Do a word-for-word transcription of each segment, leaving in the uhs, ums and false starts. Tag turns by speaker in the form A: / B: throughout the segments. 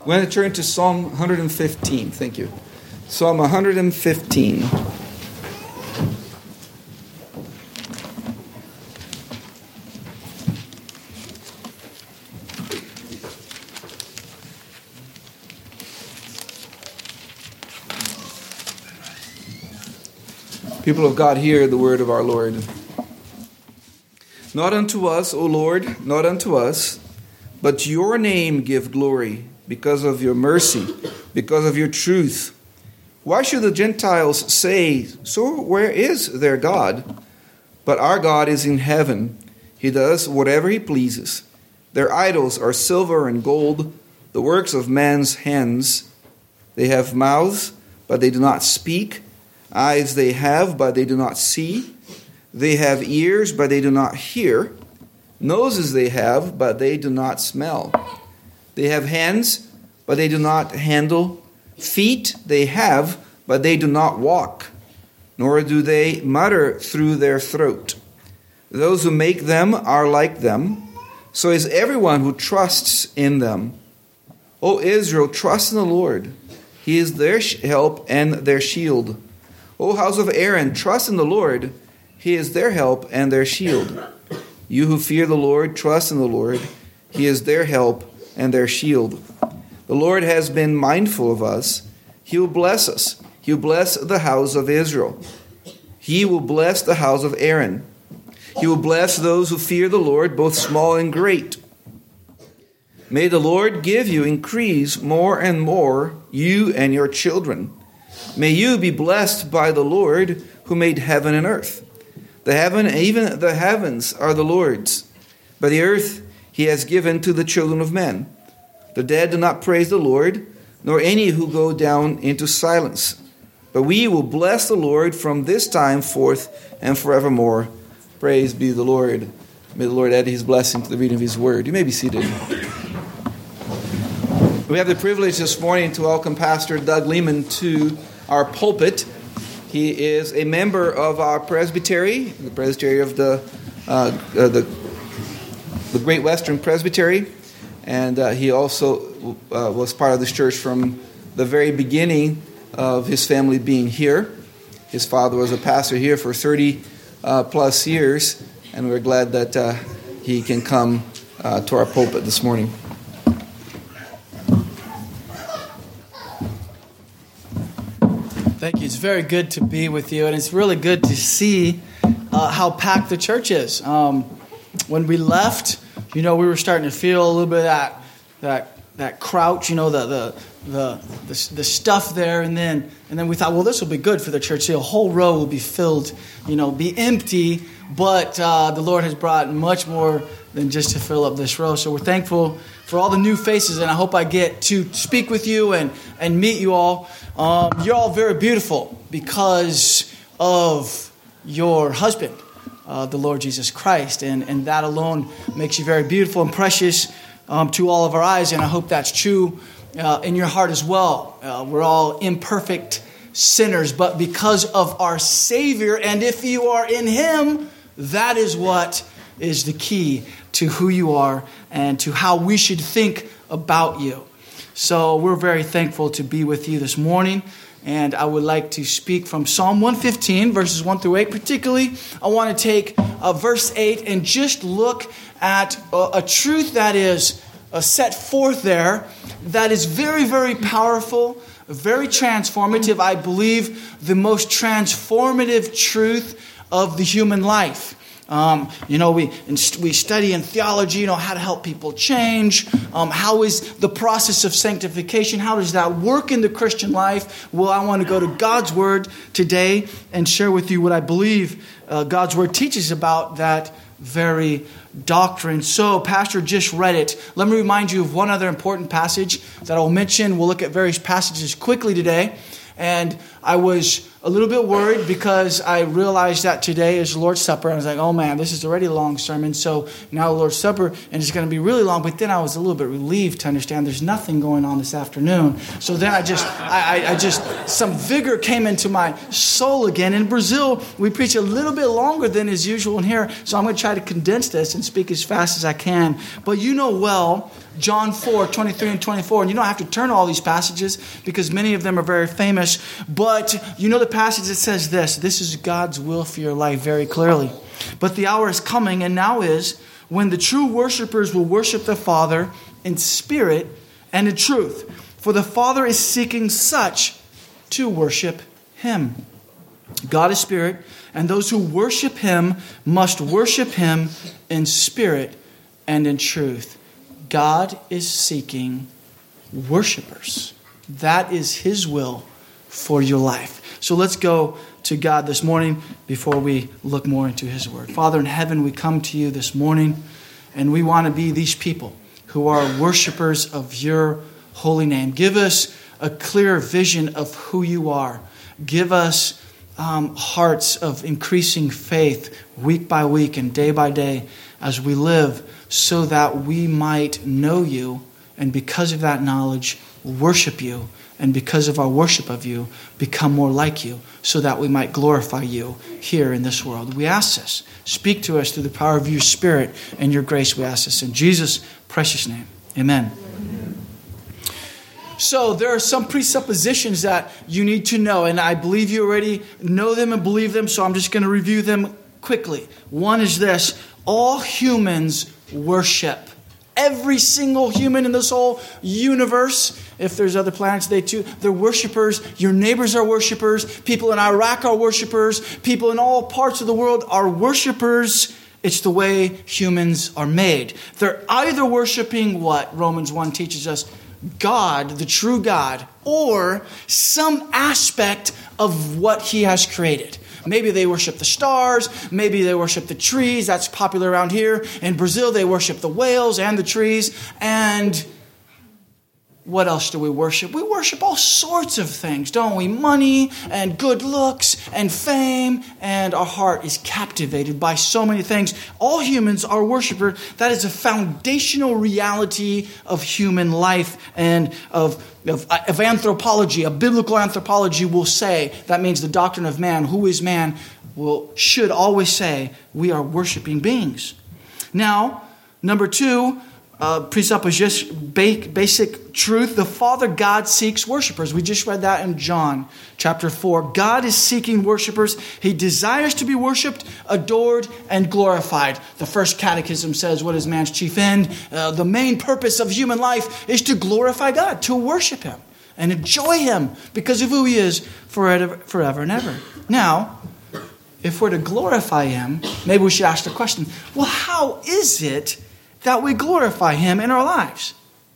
A: We're going to turn to Psalm one hundred fifteen. Thank you. Psalm one hundred fifteen. People of God, hear the word of our Lord. Not unto us, O Lord, not unto us, but to your name give glory, because of your mercy, because of your truth. Why should the Gentiles say, so where is their God? But our God is in heaven. He does whatever he pleases. Their idols are silver and gold, the works of man's hands. They have mouths, but they do not speak. Eyes they have, but they do not see. They have ears, but they do not hear. Noses they have, but they do not smell. They have hands, but they do not handle. Feet they have, but they do not walk. Nor do they mutter through their throat. Those who make them are like them. So is everyone who trusts in them. O Israel, trust in the Lord. He is their help and their shield. O house of Aaron, trust in the Lord. He is their help and their shield. You who fear the Lord, trust in the Lord. He is their help and their shield. The Lord has been mindful of us. He will bless us. He will bless the house of Israel. He will bless the house of Aaron. He will bless those who fear the Lord, both small and great. May the Lord give you increase more and more, you and your children. May you be blessed by the Lord who made heaven and earth. The heaven, even the heavens, are the Lord's, but the earth he has given to the children of men. The dead do not praise the Lord, nor any who go down into silence. But we will bless the Lord from this time forth and forevermore. Praise be the Lord. May the Lord add his blessing to the reading of his word. You may be seated. We have the privilege this morning to welcome Pastor Doug Lehman to our pulpit. He is a member of our presbytery, the presbytery of the uh, uh, the, the Great Western Presbytery, and uh, he also uh, was part of this church from the very beginning of his family being here. His father was a pastor here for thirty uh, plus years, and we're glad that uh, he can come uh, to our pulpit this morning.
B: Thank you. It's very good to be with you, and it's really good to see uh, how packed the church is. Um, when we left, you know, we were starting to feel a little bit of that that that crouch, you know, the the the the, the stuff there, and then and then we thought, well, this will be good for the church. The whole row will be filled, you know, be empty. But uh, the Lord has brought much more than just to fill up this row. So we're thankful for all the new faces, and I hope I get to speak with you and and meet you all. Um, you're all very beautiful because of your husband, uh, the Lord Jesus Christ. And, and that alone makes you very beautiful and precious um, to all of our eyes. And I hope that's true uh, in your heart as well. Uh, we're all imperfect sinners, but because of our Savior, and if you are in Him, that is what is the key to who you are and to how we should think about you. So we're very thankful to be with you this morning, and I would like to speak from Psalm one fifteen, verses one through eight. Particularly, I want to take uh, verse eight and just look at a, a truth that is uh, set forth there that is very, very powerful, very transformative. I believe the most transformative truth of the human life. Um, you know, we we study in theology, you know, how to help people change. Um, how is the process of sanctification? How does that work in the Christian life? Well, I want to go to God's Word today and share with you what I believe uh, God's Word teaches about that very doctrine. So, Pastor just read it. Let me remind you of one other important passage that I'll mention. We'll look at various passages quickly today. And I was a little bit worried because I realized that today is Lord's Supper. I was like, oh man, this is already a long sermon. So now Lord's Supper, and it's going to be really long. But then I was a little bit relieved to understand there's nothing going on this afternoon. So then I just, I, I, I just, some vigor came into my soul again. In Brazil, we preach a little bit longer than is usual in here. So I'm going to try to condense this and speak as fast as I can. But you know well John four, twenty-three and twenty-four. And you don't have to turn to all these passages because many of them are very famous. But you know the passage that says this. This is God's will for your life very clearly. But the hour is coming, and now is, when the true worshipers will worship the Father in spirit and in truth. For the Father is seeking such to worship Him. God is spirit, and those who worship Him must worship Him in spirit and in truth. God is seeking worshipers. That is His will for your life. So let's go to God this morning before we look more into His Word. Father in heaven, we come to you this morning, and we want to be these people who are worshipers of your holy name. Give us a clear vision of who you are. Give us um, hearts of increasing faith week by week and day by day as we live, so that we might know you, and because of that knowledge, worship you, and because of our worship of you, become more like you, so that we might glorify you here in this world. We ask this. Speak to us through the power of your Spirit and your grace, we ask this in Jesus' precious name. Amen. Amen. So there are some presuppositions that you need to know, and I believe you already know them and believe them, so I'm just going to review them quickly. One is this: all humans worship. Every single human in this whole universe, if there's other planets, they too, they're worshipers. Your neighbors are worshipers. People in Iraq are worshipers. People in all parts of the world are worshipers. It's the way humans are made. They're either worshiping what Romans one teaches us, God, the true God, or some aspect of what He has created. Maybe they worship the stars. Maybe they worship the trees. That's popular around here. In Brazil, they worship the whales and the trees. And what else do we worship? We worship all sorts of things, don't we? Money and good looks and fame. And our heart is captivated by so many things. All humans are worshipers. That is a foundational reality of human life and of Of, of anthropology. A biblical anthropology will say, that means the doctrine of man, who is man, will should always say we are worshiping beings. Now, number two, uh, presupposition, basic truth, the Father God seeks worshipers. We just read that in John chapter four. God is seeking worshipers. He desires to be worshipped, adored, and glorified. The first catechism says, what is man's chief end? Uh, the main purpose of human life is to glorify God, to worship Him, and enjoy Him because of who He is forever, forever and ever. Now, if we're to glorify Him, maybe we should ask the question, well, how is it that we glorify Him in our lives?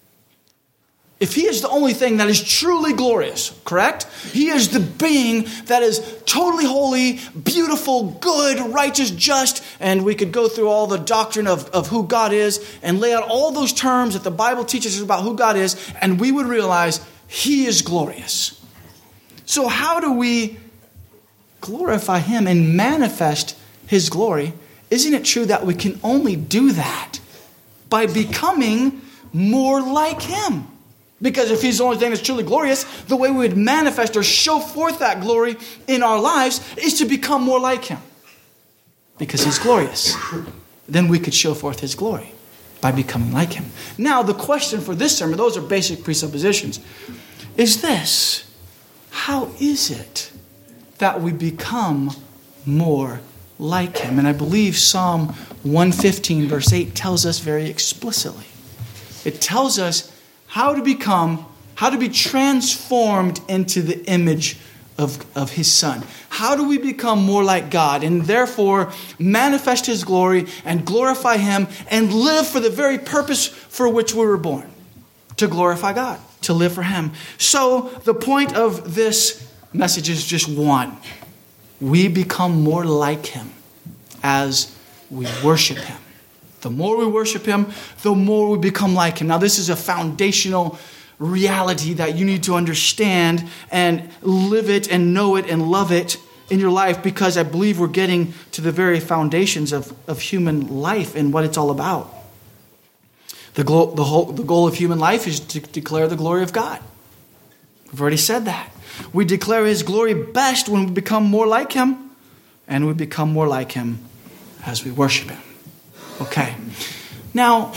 B: If He is the only thing that is truly glorious, correct? He is the being that is totally holy, beautiful, good, righteous, just, and we could go through all the doctrine of, of who God is and lay out all those terms that the Bible teaches us about who God is, and we would realize He is glorious. So how do we glorify Him and manifest His glory? Isn't it true that we can only do that by becoming more like Him? Because if He's the only thing that's truly glorious, the way we would manifest or show forth that glory in our lives is to become more like Him. Because He's glorious. Then we could show forth His glory by becoming like Him. Now, the question for this sermon, those are basic presuppositions, is this: how is it that we become more like Him? And I believe Psalm one fifteen verse eight tells us very explicitly. It tells us how to become, how to be transformed into the image of, of His Son. How do we become more like God and therefore manifest His glory and glorify Him and live for the very purpose for which we were born? To glorify God, to live for Him. So the point of this message is just one. We become more like Him as we worship Him. The more we worship Him, the more we become like Him. Now, this is a foundational reality that you need to understand and live it and know it and love it in your life, because I believe we're getting to the very foundations of, of human life and what it's all about. The, glo- the, whole, the goal of human life is to declare the glory of God. We've already said that. We declare His glory best when we become more like Him, and we become more like Him as we worship Him. Okay. Now,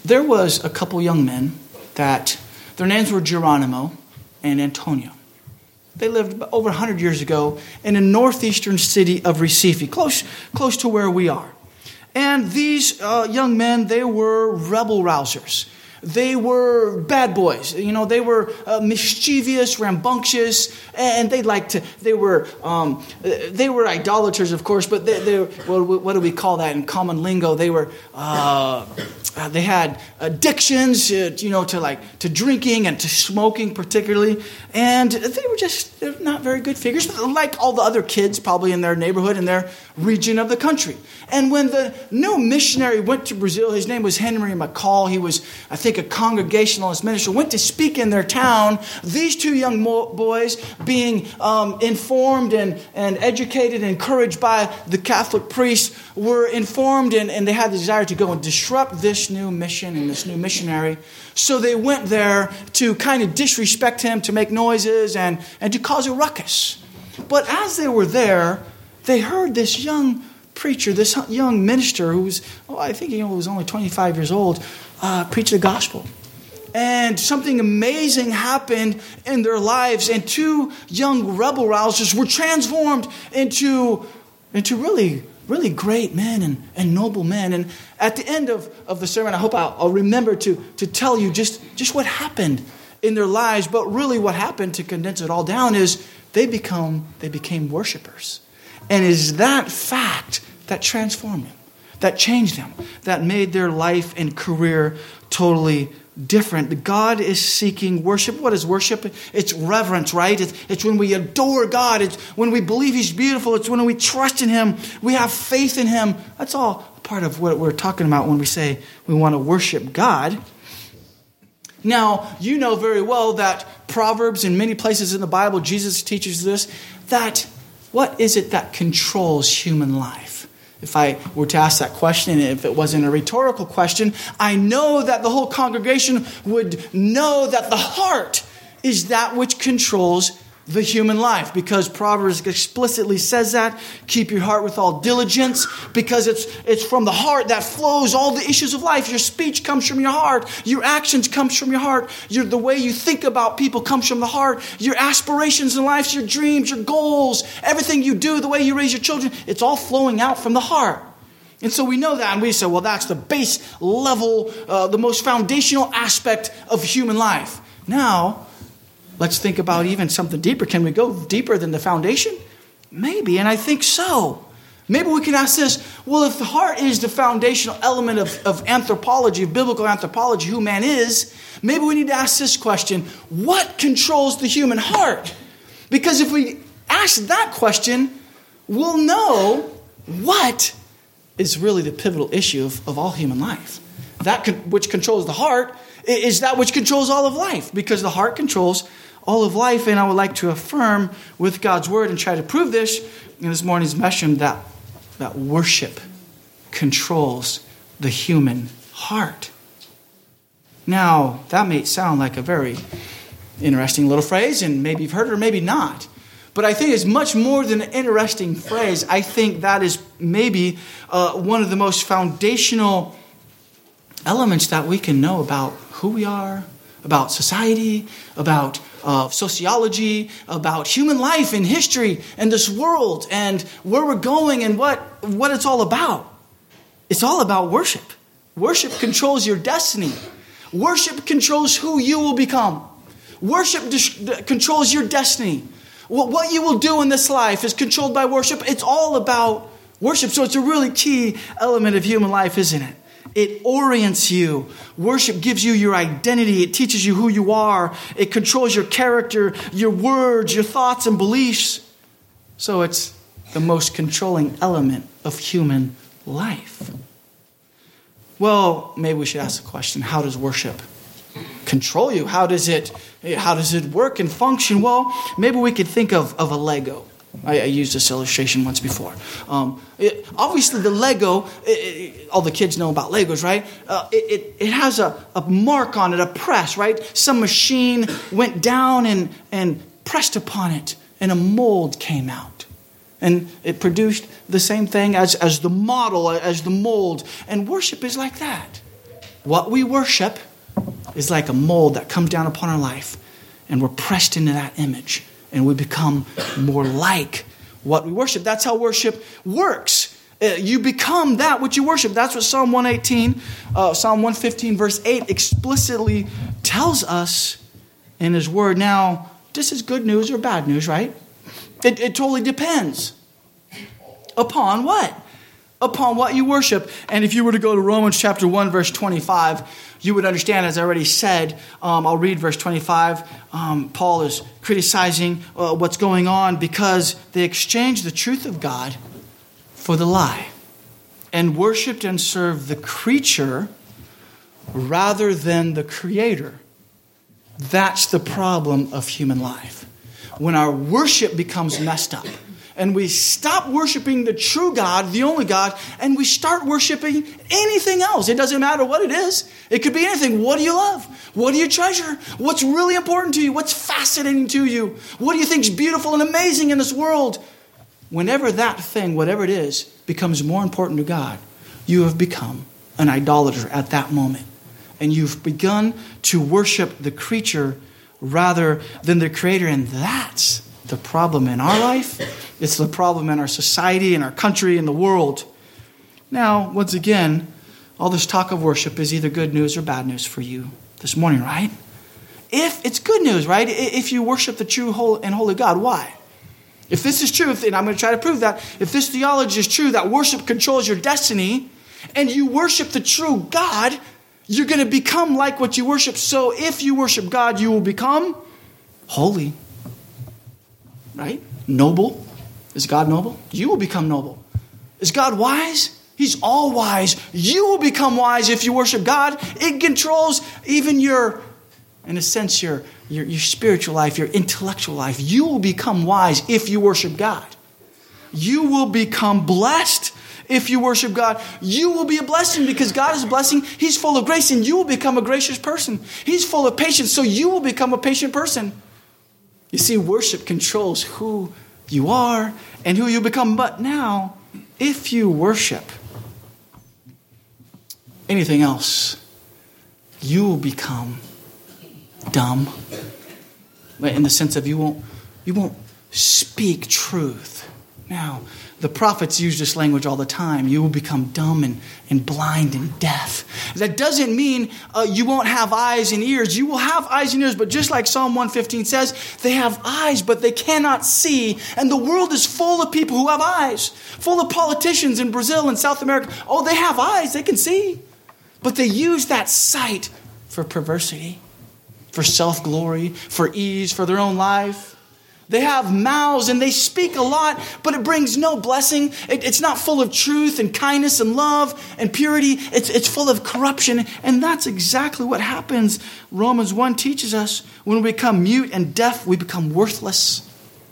B: there was a couple young men that their names were Geronimo and Antonio. They lived over one hundred years ago in a northeastern city of Recife, close, close to where we are. And these uh, young men, they were rebel rousers. They were bad boys. You know, they were uh, mischievous, rambunctious, and they liked to. They were um, they were idolaters, of course. But they, they well, what do we call that in common lingo? They were uh, they had addictions, uh, you know, to like to drinking and to smoking, particularly. And they were just they're not very good figures, like all the other kids probably in their neighborhood, in their region of the country. And when the new missionary went to Brazil, his name was Henry McCall. He was, I think, a Congregationalist minister, went to speak in their town. These two young mo- boys, being um, informed and, and educated and encouraged by the Catholic priest, were informed and, and they had the desire to go and disrupt this new mission and this new missionary. So they went there to kind of disrespect him, to make noises and, and to cause a ruckus. But as they were there, they heard this young preacher, this young minister who was, oh, I think he was only twenty-five years old, uh, preach the gospel. And something amazing happened in their lives. And two young rebel rousers were transformed into, into really, really great men and, and noble men. And at the end of, of the sermon, I hope I'll, I'll remember to, to tell you just, just what happened in their lives. But really what happened, to condense it all down, is they become they became worshipers. And it is that fact that transformed them, that changed them, that made their life and career totally different. God is seeking worship. What is worship? It's reverence, right? It's, it's when we adore God. It's when we believe He's beautiful. It's when we trust in Him. We have faith in Him. That's all part of what we're talking about when we say we want to worship God. Now, you know very well that Proverbs, in many places in the Bible, Jesus teaches this, that what is it that controls human life? If I were to ask that question, if it wasn't a rhetorical question, I know that the whole congregation would know that the heart is that which controls the human life, because Proverbs explicitly says that. Keep your heart with all diligence, because it's it's from the heart that flows all the issues of life. Your speech comes from your heart. Your actions comes from your heart. Your, the way you think about people comes from the heart. Your aspirations in life, your dreams, your goals, everything you do, the way you raise your children, it's all flowing out from the heart. And so we know that, and we say, well, that's the base level, uh, the most foundational aspect of human life. Now, let's think about even something deeper. Can we go deeper than the foundation? Maybe, and I think so. Maybe we can ask this, well, if the heart is the foundational element of, of anthropology, of biblical anthropology, who man is, maybe we need to ask this question: what controls the human heart? Because if we ask that question, we'll know what is really the pivotal issue of, of all human life. That con- which controls the heart is that which controls all of life, because the heart controls all of life. And I would like to affirm with God's word and try to prove this in this morning's message, that, that worship controls the human heart. Now, that may sound like a very interesting little phrase, and maybe you've heard it or maybe not. But I think it's much more than an interesting phrase. I think that is maybe uh, one of the most foundational elements that we can know about who we are, about society, about uh, sociology, about human life and history and this world and where we're going and what, what it's all about. It's all about worship. Worship controls your destiny. Worship controls who you will become. Worship dis- controls your destiny. What, what you will do in this life is controlled by worship. It's all about worship. So it's a really key element of human life, isn't it? It orients you. Worship gives you your identity. It teaches you who you are. It controls your character, your words, your thoughts and beliefs. So it's the most controlling element of human life. Well, maybe we should ask the question, how does worship control you? How does it, how does it work and function? Well, maybe we could think of, of a Lego. I, I used this illustration once before. Um, it, obviously, the Lego, it, it, all the kids know about Legos, right? Uh, it, it, it has a, a mark on it, a press, right? Some machine went down and, and pressed upon it, and a mold came out. And it produced the same thing as, as the model, as the mold. And worship is like that. What we worship is like a mold that comes down upon our life, and we're pressed into that image, and we become more like what we worship. That's how worship works. Uh, you become that which you worship. That's what Psalm one eighteen, uh, Psalm one fifteen, verse eight explicitly tells us in his word. Now, this is good news or bad news, right? It, it totally depends upon what? Upon what you worship. And if you were to go to Romans chapter one, verse twenty-five, you would understand, as I already said, um, I'll read verse twenty-five. Um, Paul is criticizing uh, what's going on because they exchanged the truth of God for the lie and worshipped and served the creature rather than the Creator. That's the problem of human life. When our worship becomes messed up, and we stop worshiping the true God, the only God, and we start worshiping anything else. It doesn't matter what it is. It could be anything. What do you love? What do you treasure? What's really important to you? What's fascinating to you? What do you think is beautiful and amazing in this world? Whenever that thing, whatever it is, becomes more important to God, you have become an idolater at that moment. And you've begun to worship the creature rather than the Creator. And that's the problem in our life. It's the problem in our society, in our country, in the world. Now, once again, all this talk of worship is either good news or bad news for you this morning, right? If it's good news, right? If you worship the true and holy God, why? If this is true, and I'm going to try to prove that, if this theology is true, that worship controls your destiny, and you worship the true God, you're going to become like what you worship. So if you worship God, you will become holy. Right? Noble. Is God noble? You will become noble. Is God wise? He's all wise. You will become wise if you worship God. It controls even your, in a sense, your, your, your spiritual life, your intellectual life. You will become wise if you worship God. You will become blessed if you worship God. You will be a blessing because God is a blessing. He's full of grace, and you will become a gracious person. He's full of patience, so you will become a patient person. You see, worship controls who you are and who you become. But now, if you worship anything else, you will become dumb. In the sense of you won't, you won't speak truth. Now, the prophets use this language all the time. You will become dumb and, and blind and deaf. That doesn't mean uh, you won't have eyes and ears. You will have eyes and ears, but just like Psalm one fifteen says, they have eyes, but they cannot see. And the world is full of people who have eyes, full of politicians in Brazil and South America. Oh, they have eyes, they can see. But they use that sight for perversity, for self-glory, for ease, for their own life. They have mouths and they speak a lot, but it brings no blessing. It, it's not full of truth and kindness and love and purity. It's, it's full of corruption. And that's exactly what happens. Romans one teaches us when we become mute and deaf, we become worthless.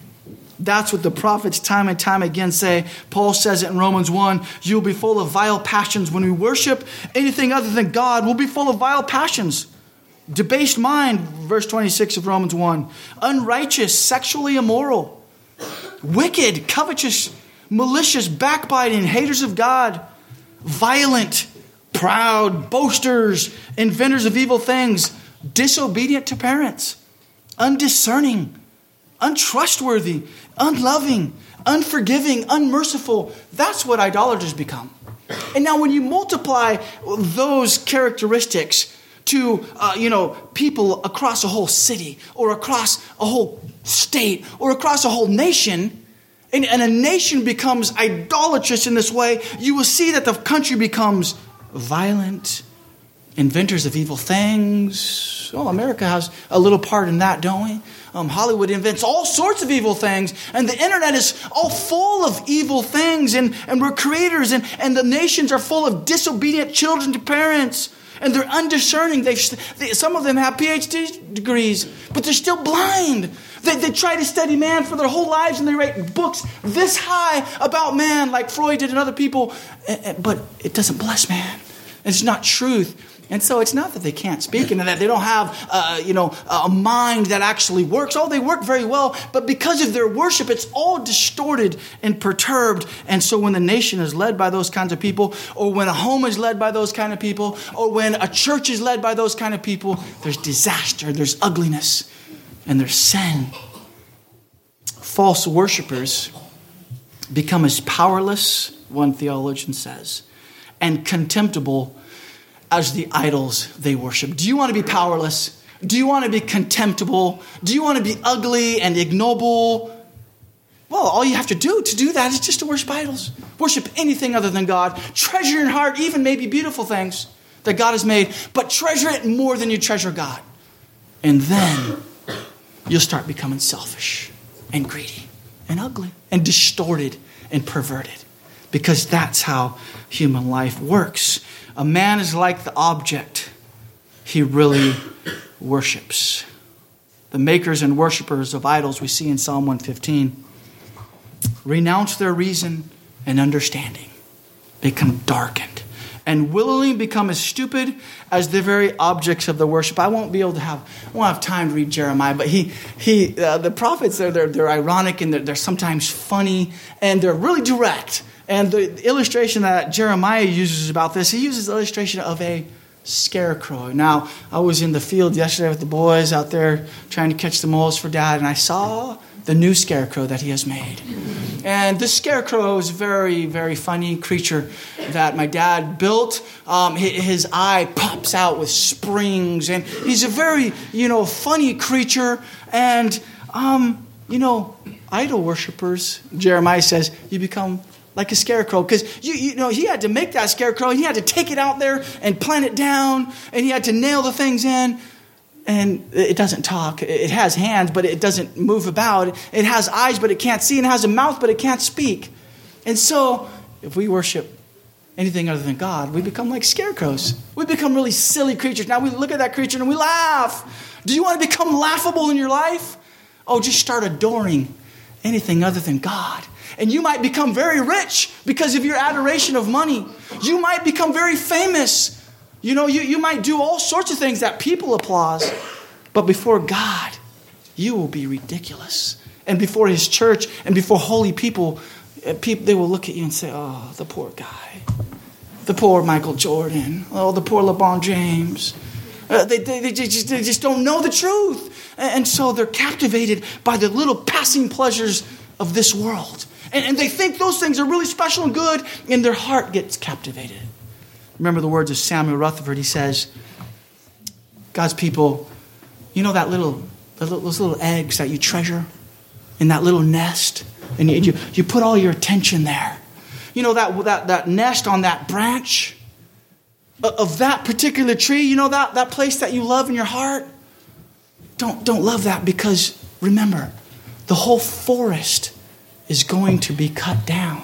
B: That's what the prophets time and time again say. Paul says it in Romans one, you'll be full of vile passions. When we worship anything other than God, we'll be full of vile passions. Debased mind, verse twenty-six of Romans one. Unrighteous, sexually immoral. Wicked, covetous, malicious, backbiting, haters of God. Violent, proud, boasters, inventors of evil things. Disobedient to parents. Undiscerning, untrustworthy, unloving, unforgiving, unmerciful. That's what idolaters become. And now when you multiply those characteristics to, uh, you know, people across a whole city or across a whole state or across a whole nation, and, and a nation becomes idolatrous in this way, you will see that the country becomes violent, inventors of evil things. Oh, America has a little part in that, don't we? Um, Hollywood invents all sorts of evil things, and the internet is all full of evil things, and, and we're creators, and, and the nations are full of disobedient children to parents. And they're undiscerning. They've, they, some of them have P H D degrees, but they're still blind. They, they try to study man for their whole lives, and they write books this high about man, like Freud did and other people. But it doesn't bless man. It's not truth. And so it's not that they can't speak and that they don't have, uh, you know, a mind that actually works. Oh, they work very well. But because of their worship, it's all distorted and perturbed. And so when the nation is led by those kinds of people, or when a home is led by those kind of people, or when a church is led by those kind of people, there's disaster, there's ugliness, and there's sin. False worshipers become as powerless, one theologian says, and contemptible as the idols they worship. Do you want to be powerless? Do you want to be contemptible? Do you want to be ugly and ignoble? Well, all you have to do to do that is just to worship idols. Worship anything other than God. Treasure in your heart even maybe beautiful things that God has made, but treasure it more than you treasure God. And then you'll start becoming selfish and greedy and ugly and distorted and perverted, because that's how human life works. A man is like the object he really worships. The makers and worshipers of idols we see in Psalm one fifteen renounce their reason and understanding, become darkened, and willingly become as stupid as the very objects of the worship. I won't be able to have, I won't have time to read Jeremiah, but he, he, uh, the prophets, they're, they're, they're ironic and they're, they're sometimes funny and they're really direct. And the illustration that Jeremiah uses about this, he uses the illustration of a scarecrow. Now, I was in the field yesterday with the boys out there trying to catch the moles for Dad, and I saw the new scarecrow that he has made. And this scarecrow is a very, very funny creature that my dad built. Um, his eye pops out with springs, and he's a very, you know, funny creature. And, um, you know, idol worshipers, Jeremiah says, you become like a scarecrow, because you, you know he had to make that scarecrow, and he had to take it out there and plant it down, and he had to nail the things in. And it doesn't talk. It has hands, but it doesn't move about. It has eyes, but it can't see. And it has a mouth, but it can't speak. And so, if we worship anything other than God, we become like scarecrows. We become really silly creatures. Now we look at that creature and we laugh. Do you want to become laughable in your life? Oh, just start adoring anything other than God. And you might become very rich because of your adoration of money. You might become very famous. You know, you, you might do all sorts of things that people applaud. But before God, you will be ridiculous. And before his church and before holy people, people they will look at you and say, oh, the poor guy. The poor Michael Jordan. Oh, the poor LeBron James. Uh, they, they, they, just, they just don't know the truth. And so they're captivated by the little passing pleasures of this world. And, and they think those things are really special and good, and their heart gets captivated. Remember the words of Samuel Rutherford. He says, God's people, you know that little, those little eggs that you treasure in that little nest? And you, you put all your attention there. You know that, that, that nest on that branch of that particular tree? You know that, that place that you love in your heart? Don't, don't love that, because remember, the whole forest is going to be cut down.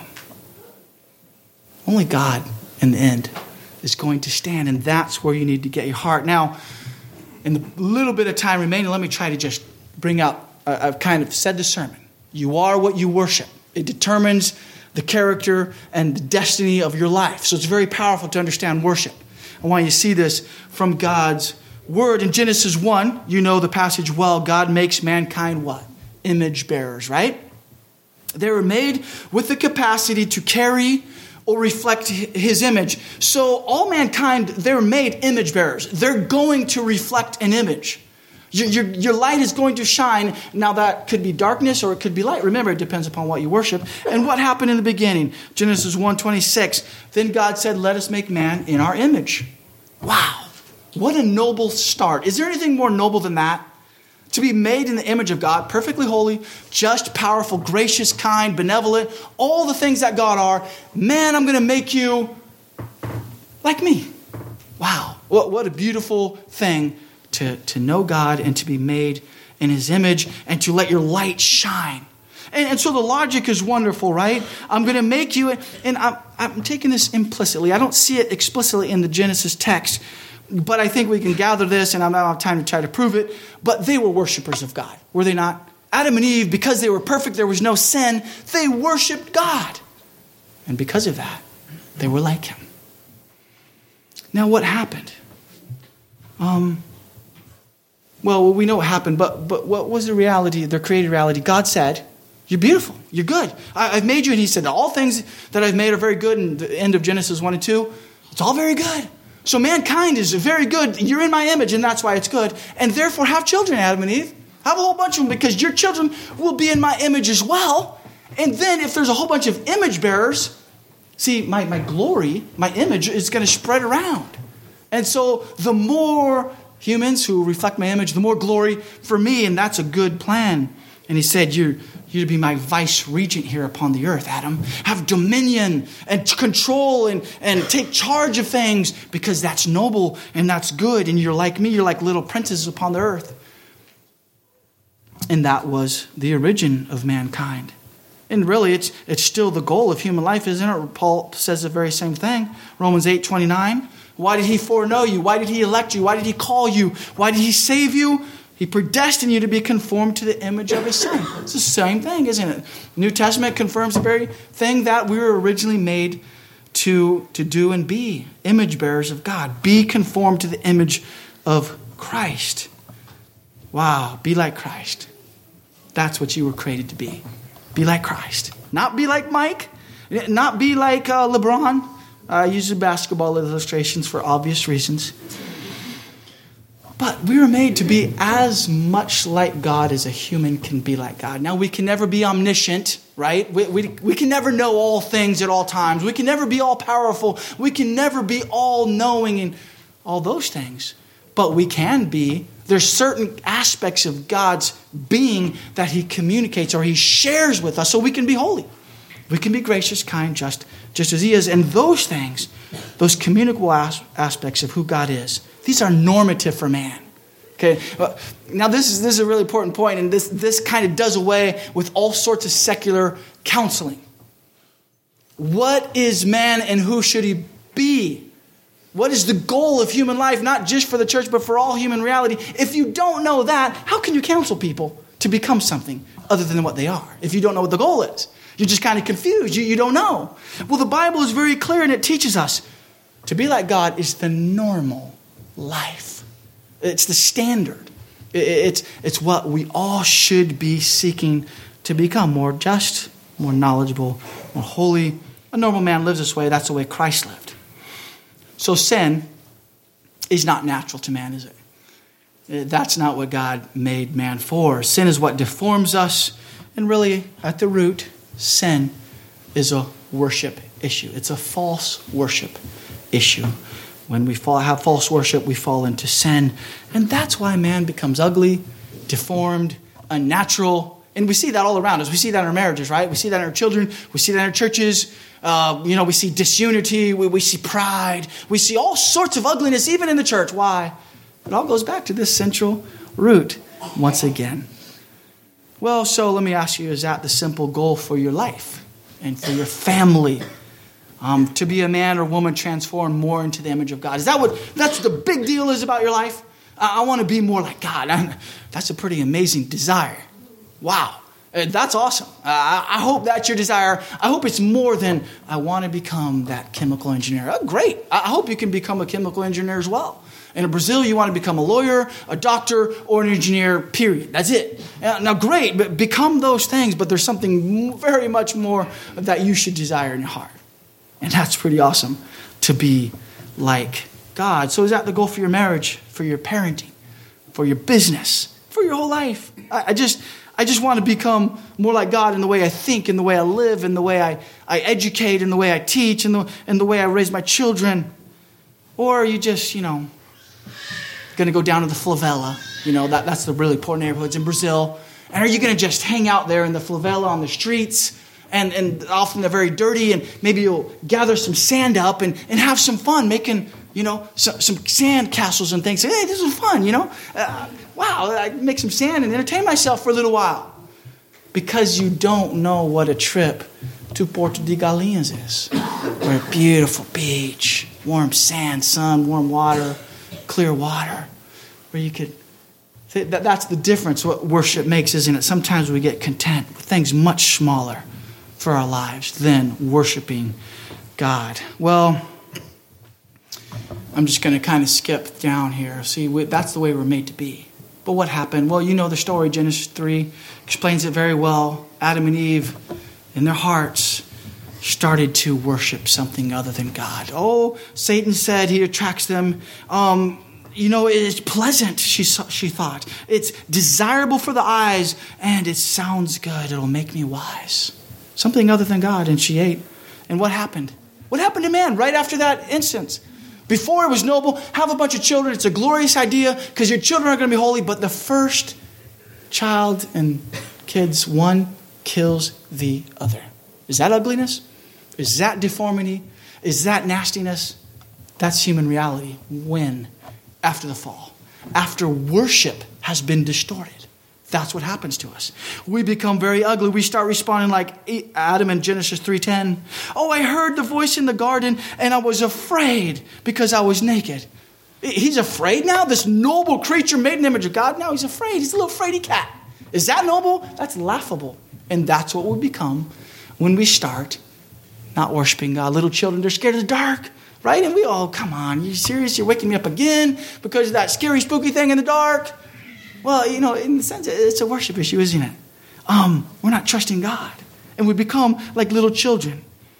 B: Only God, in the end, is going to stand, and that's where you need to get your heart. Now, in the little bit of time remaining, let me try to just bring up, uh, I've kind of said the sermon. You are what you worship. It determines the character and the destiny of your life. So it's very powerful to understand worship. I want you to see this from God's word. In Genesis one, you know the passage well. God makes mankind what? Image bearers, right? They were made with the capacity to carry or reflect his image. So all mankind, they're made image bearers. They're going to reflect an image. Your, your, your light is going to shine. Now that could be darkness or it could be light. Remember, it depends upon what you worship. And what happened in the beginning? Genesis one twenty-six. Then God said, let us make man in our image. Wow. What a noble start. Is there anything more noble than that? To be made in the image of God, perfectly holy, just, powerful, gracious, kind, benevolent, all the things that God are. Man, I'm going to make you like me. Wow. What, what a beautiful thing to, to know God and to be made in his image and to let your light shine. And, and so the logic is wonderful, right? I'm going to make you, and I'm, I'm taking this implicitly. I don't see it explicitly in the Genesis text. But I think we can gather this, and I don't have time to try to prove it. But they were worshipers of God, were they not? Adam and Eve, because they were perfect, there was no sin, they worshiped God. And because of that, they were like him. Now what happened? Um, well, we know what happened, but but what was the reality, their created reality? God said, you're beautiful, you're good. I, I've made you, and he said, all things that I've made are very good, in the end of Genesis one and two, it's all very good. So mankind is very good. You're in my image, and that's why it's good. And therefore have children, Adam and Eve. Have a whole bunch of them, because your children will be in my image as well. And then if there's a whole bunch of image bearers, see, my, my glory, my image is going to spread around. And so the more humans who reflect my image, the more glory for me, and that's a good plan. And he said, you're, you're to be my vice regent here upon the earth, Adam. Have dominion and control and, and take charge of things, because that's noble and that's good. And you're like me, you're like little princes upon the earth. And that was the origin of mankind. And really, it's it's still the goal of human life, isn't it? Paul says the very same thing. Romans eight twenty-nine. Why did he foreknow you? Why did he elect you? Why did he call you? Why did he save you? He predestined you to be conformed to the image of his Son. It's the same thing, isn't it? The New Testament confirms the very thing that we were originally made to, to do and be. Image bearers of God. Be conformed to the image of Christ. Wow, be like Christ. That's what you were created to be. Be like Christ. Not be like Mike. Not be like uh, LeBron. I uh, use the basketball illustrations for obvious reasons. But we were made to be as much like God as a human can be like God. Now, we can never be omniscient, right? We, we, we can never know all things at all times. We can never be all powerful. We can never be all knowing and all those things. But we can be. There's certain aspects of God's being that he communicates or he shares with us so we can be holy. We can be gracious, kind, just, just as he is. And those things, those communicable as- aspects of who God is, these are normative for man. Okay. Now this is this is a really important point, and this this kind of does away with all sorts of secular counseling. What is man and who should he be? What is the goal of human life, not just for the church, but for all human reality? If you don't know that, how can you counsel people to become something other than what they are? If you don't know what the goal is, you're just kind of confused. You, you don't know. Well, the Bible is very clear, and it teaches us to be like God is the normal life. It's the standard. It's, it's what we all should be seeking to become. More just, more knowledgeable, more holy. A normal man lives this way. That's the way Christ lived. So sin is not natural to man, is it? That's not what God made man for. Sin is what deforms us. And really, at the root, sin is a worship issue. It's a false worship issue. When we fall, have false worship, we fall into sin. And that's why man becomes ugly, deformed, unnatural. And we see that all around us. We see that in our marriages, right? We see that in our children. We see that in our churches. Uh, you know, we see disunity. We, we see pride. We see all sorts of ugliness, even in the church. Why? It all goes back to this central root once again. Well, so let me ask you, is that the simple goal for your life and for your family? Um, to be a man or woman transformed more into the image of God. Is that what, that's the big deal is about your life? I, I want to be more like God. I'm, that's a pretty amazing desire. Wow. That's awesome. Uh, I hope that's your desire. I hope it's more than I want to become that chemical engineer. Oh, great. I hope you can become a chemical engineer as well. And in Brazil, you want to become a lawyer, a doctor, or an engineer, period. That's it. Now, great, but become those things, but there's something very much more that you should desire in your heart. And that's pretty awesome, to be like God. So is that the goal for your marriage, for your parenting, for your business, for your whole life? I, I just... I just want to become more like God in the way I think, in the way I live, in the way I, I educate, in the way I teach, in the, in the way I raise my children. Or are you just, you know, going to go down to the favela? You know, that, that's the really poor neighborhoods in Brazil. And are you going to just hang out there in the favela on the streets? And, and often they're very dirty, and maybe you'll gather some sand up and, and have some fun making, you know, some, some sand castles and things. Say, hey, this is fun, you know. Uh, wow, I make some sand and entertain myself for a little while. Because you don't know what a trip to Porto de Galinhas is. Where a beautiful beach, warm sand, sun, warm water, clear water. Where you could... That, that's the difference what worship makes, isn't it? Sometimes we get content with things much smaller for our lives than worshiping God. Well, I'm just going to kind of skip down here. See, we, that's the way we're made to be. But what happened? Well, you know the story. Genesis three explains it very well. Adam and Eve, in their hearts, started to worship something other than God. Oh, Satan said he attracts them. Um, you know, it's pleasant, she she thought. It's desirable for the eyes, and it sounds good. It'll make me wise. Something other than God, and she ate. And what happened? What happened to man right after that instance? Before it was noble, have a bunch of children. It's a glorious idea because your children are going to be holy. But the first child and kids, one kills the other. Is that ugliness? Is that deformity? Is that nastiness? That's human reality. When? After the fall. After worship has been distorted. That's what happens to us. We become very ugly. We start responding like Adam in Genesis three ten. Oh, I heard the voice in the garden and I was afraid because I was naked. He's afraid now? This noble creature made in the image of God? Now he's afraid. He's a little fraidy cat. Is that noble? That's laughable. And that's what we become when we start not worshiping God. Little children, they're scared of the dark, right? And we all, come on, you serious? You're waking me up again because of that scary, spooky thing in the dark? Well, you know, in the sense, it's a worship issue, isn't it? Um, we're not trusting God. And we become like little children.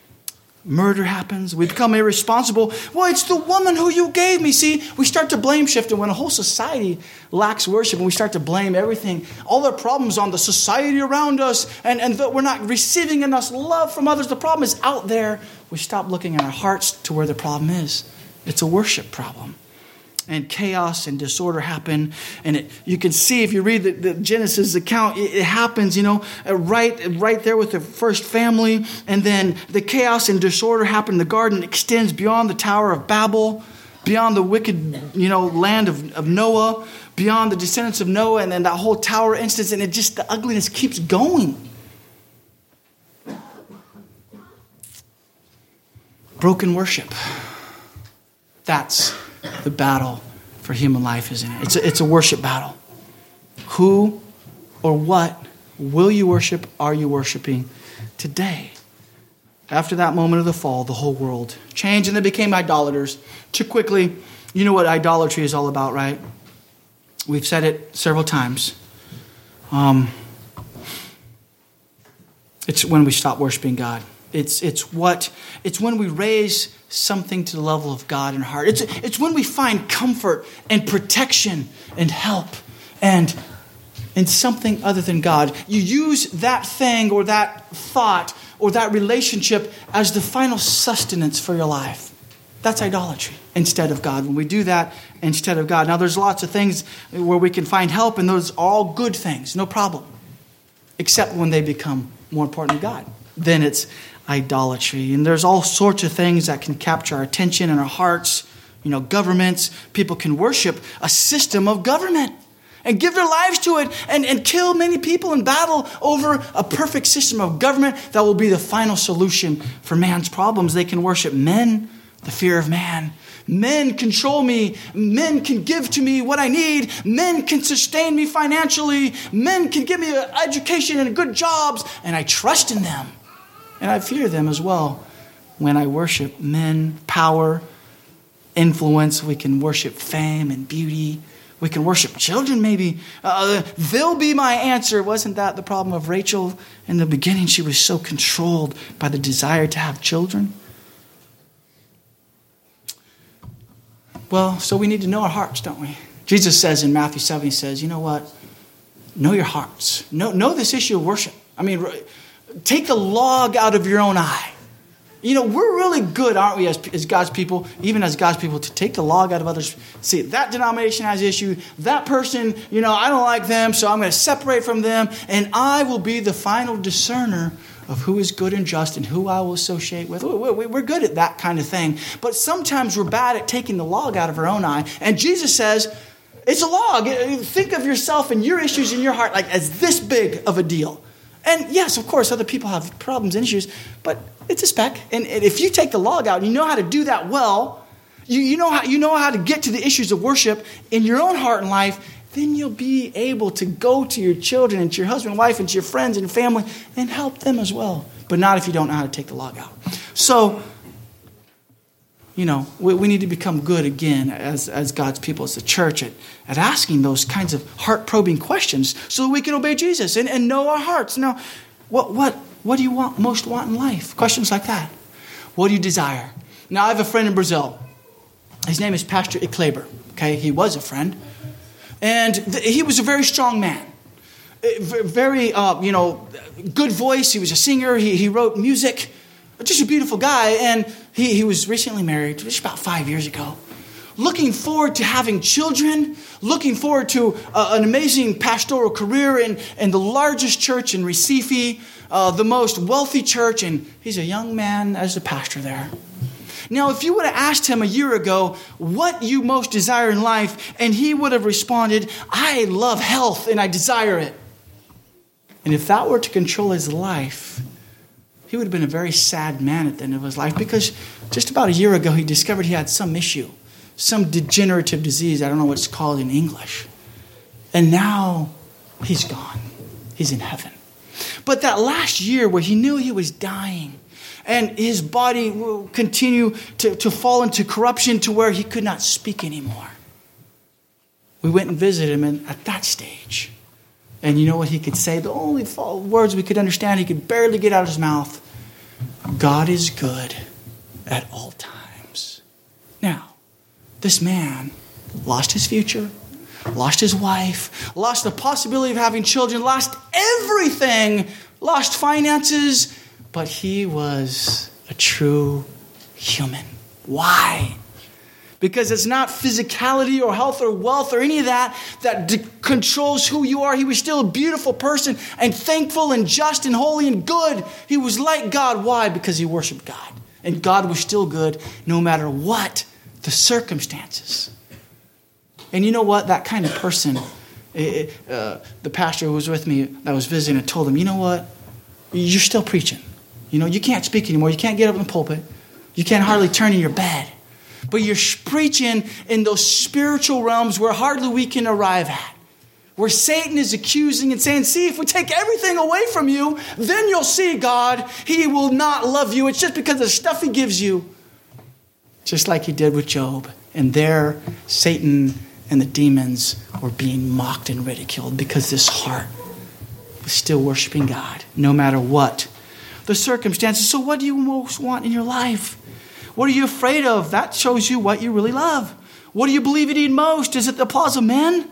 B: Murder happens. We become irresponsible. Well, it's the woman who you gave me. See, we start to blame shift. And when a whole society lacks worship and we start to blame everything, all the problems on the society around us, and, and that we're not receiving enough love from others, the problem is out there. We stop looking at our hearts to where the problem is. It's a worship problem. And chaos and disorder happen. And it, you can see if you read the, the Genesis account, it, it happens, you know, right, right there with the first family. And then the chaos and disorder happen. The garden extends beyond the Tower of Babel, beyond the wicked, you know, land of, of Noah, beyond the descendants of Noah, and then that whole tower instance. And it just, the ugliness keeps going. Broken worship. That's the battle for human life, isn't it? It's a, it's a worship battle. Who or what will you worship? Are you worshiping today? After that moment of the fall, the whole world changed and they became idolaters. Too quickly, you know what idolatry is all about, right? We've said it several times. Um, it's when we stop worshiping God. It's it's what it's when we raise something to the level of God in our heart. It's it's when we find comfort and protection and help and in something other than God. You use that thing or that thought or that relationship as the final sustenance for your life. That's idolatry instead of God. When we do that instead of God. Now there's lots of things where we can find help, and those are all good things, no problem. Except when they become more important than God. Then it's idolatry. And there's all sorts of things that can capture our attention and our hearts. You know, governments, people can worship a system of government and give their lives to it and, and kill many people in battle over a perfect system of government that will be the final solution for man's problems. They can worship men, the fear of man. Men control me. Men can give to me what I need. Men can sustain me financially. Men can give me an education and good jobs. And I trust in them. And I fear them as well. When I worship men, power, influence, we can worship fame and beauty. We can worship children maybe. Uh, they'll be my answer. Wasn't that the problem of Rachel in the beginning? She was so controlled by the desire to have children. Well, so we need to know our hearts, don't we? Jesus says in Matthew seven, he says, you know what? Know your hearts. Know, know this issue of worship. I mean, take the log out of your own eye. You know, we're really good, aren't we, as, as God's people, even as God's people, to take the log out of others. See, that denomination has issue. That person, you know, I don't like them, so I'm going to separate from them. And I will be the final discerner of who is good and just and who I will associate with. We're good at that kind of thing. But sometimes we're bad at taking the log out of our own eye. And Jesus says, it's a log. Think of yourself and your issues in your heart like as this big of a deal. And yes, of course, other people have problems and issues, but it's a speck. And if you take the log out and you know how to do that well, you, you, know how, you know how to get to the issues of worship in your own heart and life, then you'll be able to go to your children and to your husband and wife and to your friends and family and help them as well. But not if you don't know how to take the log out. So you know, we, we need to become good again as, as God's people, as the church, at, at asking those kinds of heart-probing questions so that we can obey Jesus and, and know our hearts. Now, what what what do you want most want in life? Questions like that. What do you desire? Now, I have a friend in Brazil. His name is Pastor Ikleber. Okay, he was a friend. And th- he was a very strong man. Very, uh, you know, good voice. He was a singer. He, he wrote music. Just a beautiful guy. And he, he was recently married, just about five years ago. Looking forward to having children. Looking forward to uh, an amazing pastoral career in, in the largest church in Recife, uh, the most wealthy church. And he's a young man as a pastor there. Now, if you would have asked him a year ago what you most desire in life, and he would have responded, I love health and I desire it. And if that were to control his life, he would have been a very sad man at the end of his life, because just about a year ago he discovered he had some issue, some degenerative disease. I don't know what it's called in English. And now he's gone. He's in heaven. But that last year where he knew he was dying, and his body will continue to, to fall into corruption to where he could not speak anymore. We went and visited him in, at that stage. And you know what he could say? The only words we could understand, he could barely get out of his mouth. God is good at all times. Now, this man lost his future, lost his wife, lost the possibility of having children, lost everything, lost finances, but he was a true human. Why? Because it's not physicality or health or wealth or any of that that de- controls who you are. He was still a beautiful person and thankful and just and holy and good. He was like God. Why? Because he worshiped God. And God was still good no matter what the circumstances. And you know what? That kind of person, uh, the pastor who was with me that was visiting, I told him, you know what? You're still preaching. You know, you can't speak anymore. You can't get up in the pulpit. You can't hardly turn in your bed. But you're preaching in those spiritual realms where hardly we can arrive at. Where Satan is accusing and saying, see, if we take everything away from you, then you'll see God. He will not love you. It's just because of the stuff he gives you. Just like he did with Job. And there, Satan and the demons were being mocked and ridiculed because this heart was still worshiping God, no matter what the circumstances. So what do you most want in your life? What are you afraid of? That shows you what you really love. What do you believe you need most? Is it the applause of men?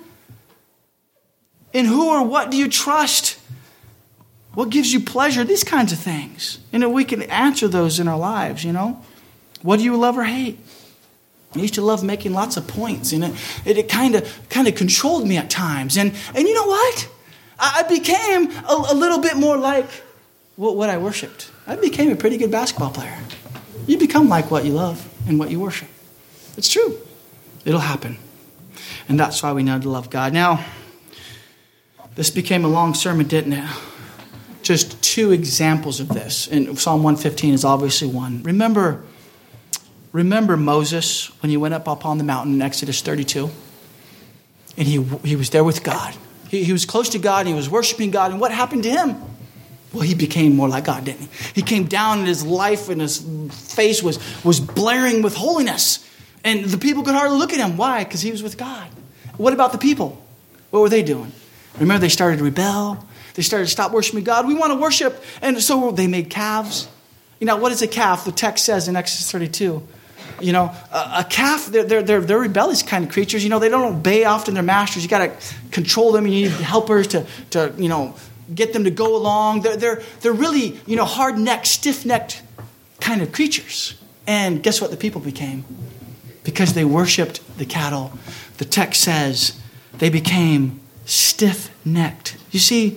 B: In who or what do you trust? What gives you pleasure? These kinds of things. And we can answer those in our lives, you know. What do you love or hate? I used to love making lots of points, and it it, it kind of kind of controlled me at times. And and you know what? I, I became a, a little bit more like what, what I worshipped. I became a pretty good basketball player. You become like what you love and what you worship. It's true. It'll happen. And that's why we know to love God. Now, this became a long sermon, didn't it? Just two examples of this. And Psalm one fifteen is obviously one. Remember, remember Moses when he went up upon the mountain in Exodus thirty-two? And he, he was there with God. He, he was close to God and he was worshiping God. And what happened to him? Well, he became more like God, didn't he? He came down and his life and his face was, was blaring with holiness. And the people could hardly look at him. Why? Because he was with God. What about the people? What were they doing? Remember, they started to rebel. They started to stop worshiping God. We want to worship. And so they made calves. You know, what is a calf? The text says in Exodus thirty-two. You know, a, a calf, they're, they're, they're, they're rebellious kind of creatures. You know, they don't obey often their masters. You got to control them. You need helpers to, to you know, get them to go along. They're, they're, they're really, you know, hard-necked, stiff-necked kind of creatures. And guess what the people became? Because they worshipped the cattle. The text says they became stiff-necked. You see,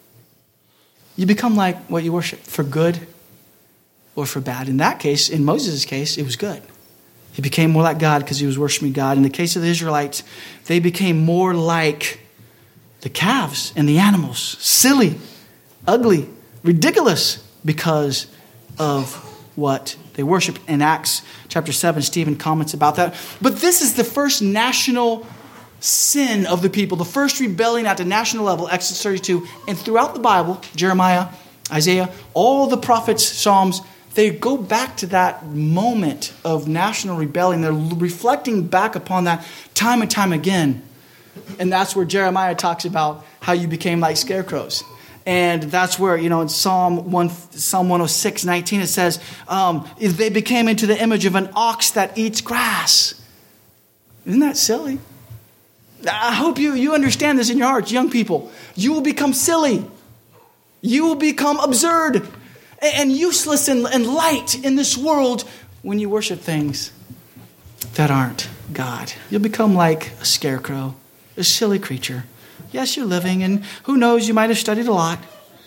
B: you become like what you worship, for good or for bad. In that case, in Moses' case, it was good. He became more like God because he was worshiping God. In the case of the Israelites, they became more like the calves and the animals, silly, ugly, ridiculous because of what they worshiped. In Acts chapter seven, Stephen comments about that. But this is the first national sin of the people, the first rebellion at the national level, Exodus thirty-two. And throughout the Bible, Jeremiah, Isaiah, all the prophets, Psalms, they go back to that moment of national rebellion. They're reflecting back upon that time and time again. And that's where Jeremiah talks about how you became like scarecrows. And that's where, you know, in Psalm one, Psalm one oh six, nineteen, it says, um, they became into the image of an ox that eats grass. Isn't that silly? I hope you, you understand this in your hearts, young people. You will become silly. You will become absurd and useless and, and light in this world when you worship things that aren't God. You'll become like a scarecrow, a silly creature. Yes, you're living, and who knows, you might have studied a lot.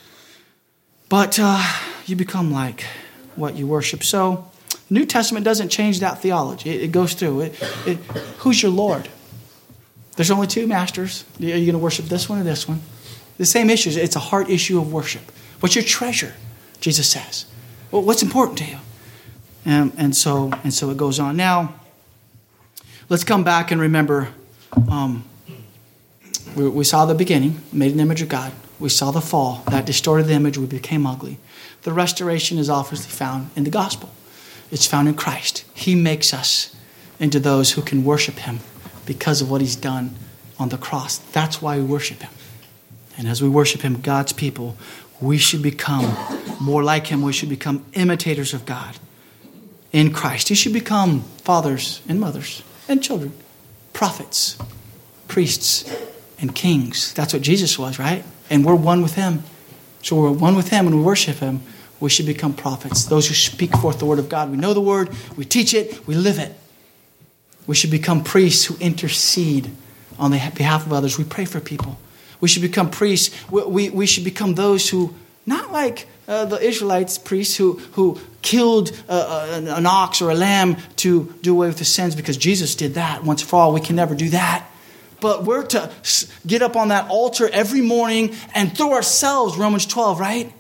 B: But uh, you become like what you worship. So the New Testament doesn't change that theology. It, it goes through. It, it, who's your Lord? There's only two masters. Are you going to worship this one or this one? The same issues. It's a heart issue of worship. What's your treasure? Jesus says. Well, what's important to you? And, and so and so it goes on. Now, let's come back and remember. Um, we, we saw the beginning, made an image of God. We saw the fall. That distorted the image. We became ugly. The restoration is obviously found in the gospel. It's found in Christ. He makes us into those who can worship him because of what he's done on the cross. That's why we worship him. And as we worship him, God's people, we should become more like him. We should become imitators of God in Christ. He should become fathers and mothers and children, prophets, priests, and kings. That's what Jesus was, right? And we're one with him. So we're one with him and we worship him. We should become prophets, those who speak forth the word of God. We know the word, we teach it, we live it. We should become priests who intercede on the behalf of others. We pray for people. We should become priests. We, we, we should become those who, not like uh, the Israelites priests who, who killed uh, an ox or a lamb to do away with the sins because Jesus did that once for all. We can never do that. But we're to get up on that altar every morning and throw ourselves, Romans twelve, right?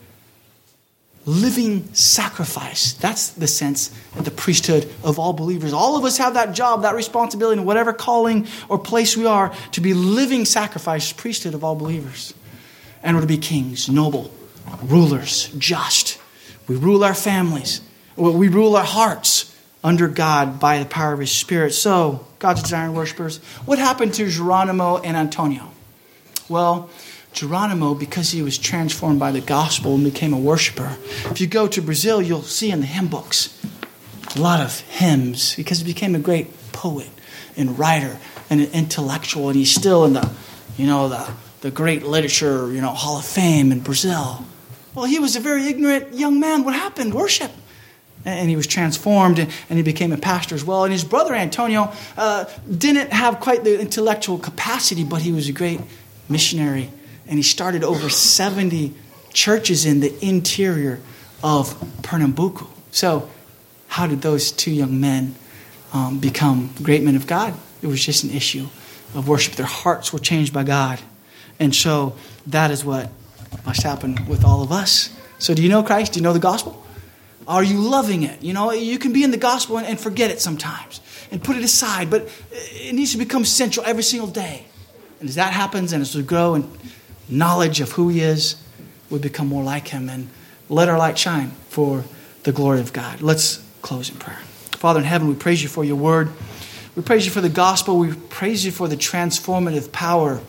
B: Living sacrifice. That's the sense of the priesthood of all believers. All of us have that job, that responsibility, in whatever calling or place we are, to be living sacrifice, priesthood of all believers. And we're to be kings, noble, rulers, just. We rule our families. We rule our hearts under God by the power of his Spirit. So, God's desiring worshipers. What happened to Geronimo and Antonio? Well, Geronimo, because he was transformed by the gospel and became a worshiper. If you go to Brazil, you'll see in the hymn books a lot of hymns because he became a great poet and writer and an intellectual, and he's still in the, you know, the, the great literature, you know, Hall of Fame in Brazil. Well, he was a very ignorant young man. What happened? Worship. And he was transformed, and he became a pastor as well. And his brother Antonio uh, didn't have quite the intellectual capacity, but he was a great missionary. And he started over seventy churches in the interior of Pernambuco. So how did those two young men um, become great men of God? It was just an issue of worship. Their hearts were changed by God. And so that is what must happen with all of us. So do you know Christ? Do you know the gospel? Are you loving it? You know, you can be in the gospel and, and forget it sometimes and put it aside, but it needs to become central every single day. And as that happens and as we grow in knowledge of who he is, we become more like him and let our light shine for the glory of God. Let's close in prayer. Father in heaven, we praise you for your word. We praise you for the gospel. We praise you for the transformative power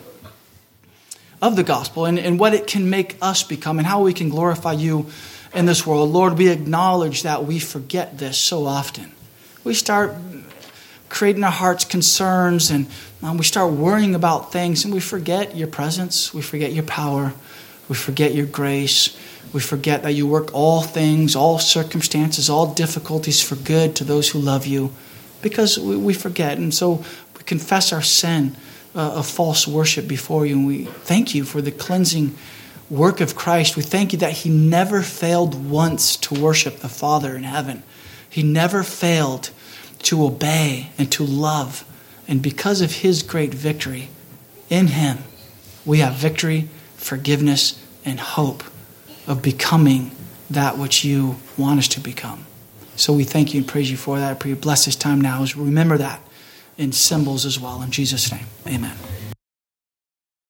B: of the gospel and, and what it can make us become and how we can glorify you in this world. Lord, we acknowledge that we forget this so often. We start creating our hearts concerns and um, we start worrying about things and we forget your presence. We forget your power. We forget your grace. We forget that you work all things, all circumstances, all difficulties for good to those who love you because we, we forget. And so we confess our sin uh, of false worship before you, and we thank you for the cleansing work of Christ. We thank you that he never failed once to worship the Father in heaven. He never failed to obey and to love. And because of his great victory in him, we have victory, forgiveness, and hope of becoming that which you want us to become. So we thank you and praise you for that. I pray you bless this time now as we remember that in symbols as well. In Jesus' name, amen.